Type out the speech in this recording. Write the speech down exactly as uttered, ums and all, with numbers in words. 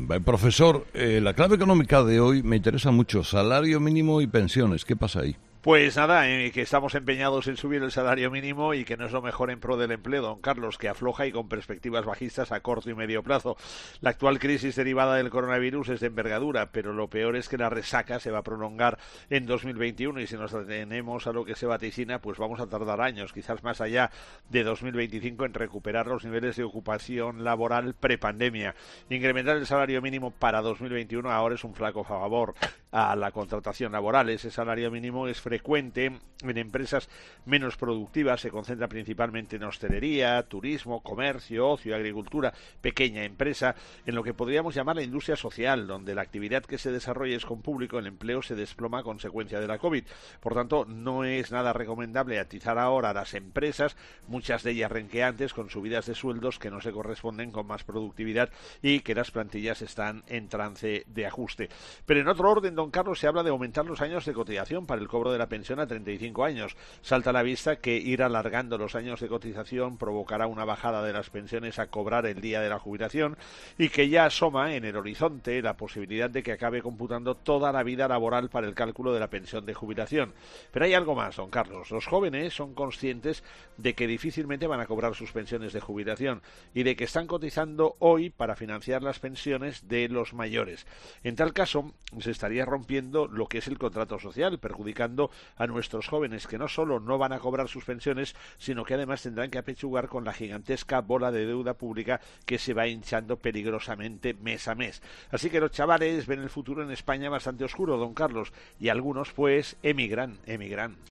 Profesor, eh, la clave económica de hoy me interesa mucho. Salario mínimo y pensiones. ¿Qué pasa ahí? Pues nada, eh, que estamos empeñados en subir el salario mínimo y que no es lo mejor en pro del empleo, don Carlos, que afloja y con perspectivas bajistas a corto y medio plazo. La actual crisis derivada del coronavirus es de envergadura, pero lo peor es que la resaca se va a prolongar en dos mil veintiuno y si nos atenemos a lo que se vaticina, pues vamos a tardar años, quizás más allá de dos mil veinticinco, en recuperar los niveles de ocupación laboral prepandemia. Incrementar el salario mínimo para dos mil veintiuno ahora es un flaco favor a la contratación laboral. Ese salario mínimo es frecuente en empresas menos productivas, se concentra principalmente en hostelería, turismo, comercio, ocio, agricultura, pequeña empresa, en lo que podríamos llamar la industria social, donde la actividad que se desarrolla es con público, el empleo se desploma a consecuencia de la COVID. Por tanto, no es nada recomendable atizar ahora a las empresas, muchas de ellas renqueantes, con subidas de sueldos que no se corresponden con más productividad y que las plantillas están en trance de ajuste. Pero en otro orden, don Carlos, se habla de aumentar los años de cotización para el cobro de la pensión a treinta y cinco años. Salta a la vista que ir alargando los años de cotización provocará una bajada de las pensiones a cobrar el día de la jubilación y que ya asoma en el horizonte la posibilidad de que acabe computando toda la vida laboral para el cálculo de la pensión de jubilación. Pero hay algo más, don Carlos. Los jóvenes son conscientes de que difícilmente van a cobrar sus pensiones de jubilación y de que están cotizando hoy para financiar las pensiones de los mayores. En tal caso, se estaría rompiendo lo que es el contrato social, perjudicando a nuestros jóvenes que no solo no van a cobrar sus pensiones, sino que además tendrán que apechugar con la gigantesca bola de deuda pública que se va hinchando peligrosamente mes a mes. Así que los chavales ven el futuro en España bastante oscuro, don Carlos, y algunos pues emigran, emigran.